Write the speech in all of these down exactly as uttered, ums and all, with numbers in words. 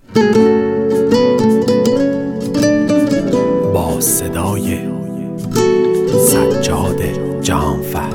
با صدای سجاد جهانفر.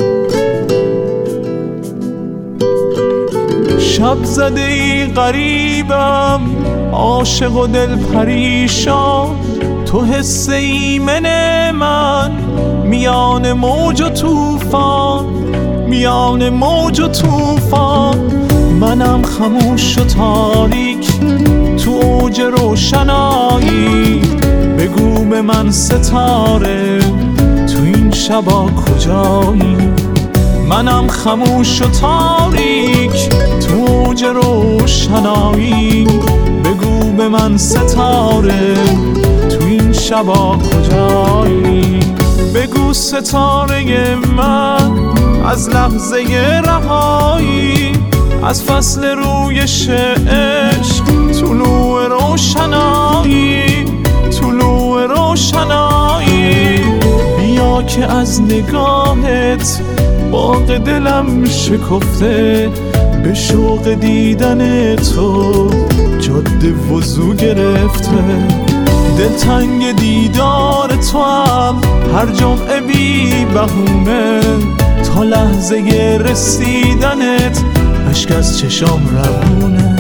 شب زده ای غریبم، عاشق و دل پریشان، تو حس ایمن من میان موج و طوفان، میان موج و طوفان. منم خموش و تاریک تو اوج روشنایی، بگو به من ستاره تو این شبا کجایی؟ منم خموش و تاریک تو اوج روشنایی، بگو به من ستاره تو این شبا کجایی؟ بگو ستاره من از لحظه رهایی، از فصل رویش عشق، طلوع روشنایی، طلوع روشنایی. بیا که از نگاهت باغ دلم شکفته، به شوق دیدن تو جاده وضو گرفته. دلتنگ دیدار تو هم هر جمعه بی بهونه، تا لحظه رسیدنت اشک از چشام روونه.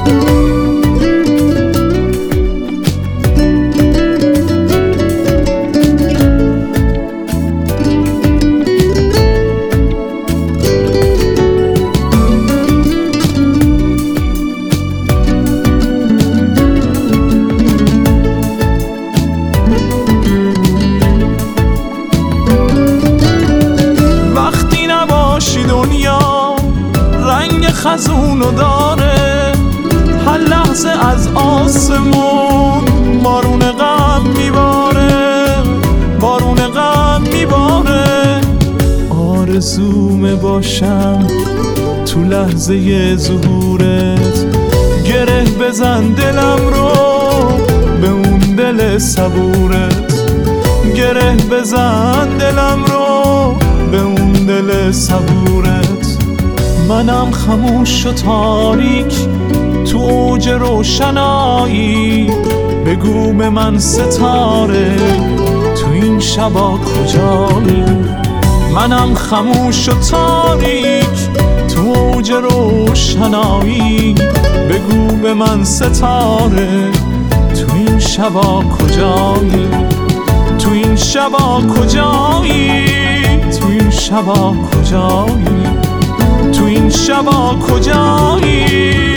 خزونو داره هر لحظه، از آسمون بارون غم میباره، بارون غم میباره. آرزومه باشم تو لحظه ظهورت، گره بزن دلم رو به اون دل صبورت، گره بزن دلم رو به اون دل صبورت. منم خموش و تاریک تو اوج روشنایی، بگو به من ستاره تو این شبا کجایی؟ منم خموش و تاریک تو اوج روشنایی، بگو به من ستاره تو این شبا کجایی؟ تو این شبا کجایی؟ تو این شبا کجایی؟ تو این شبا کجایی؟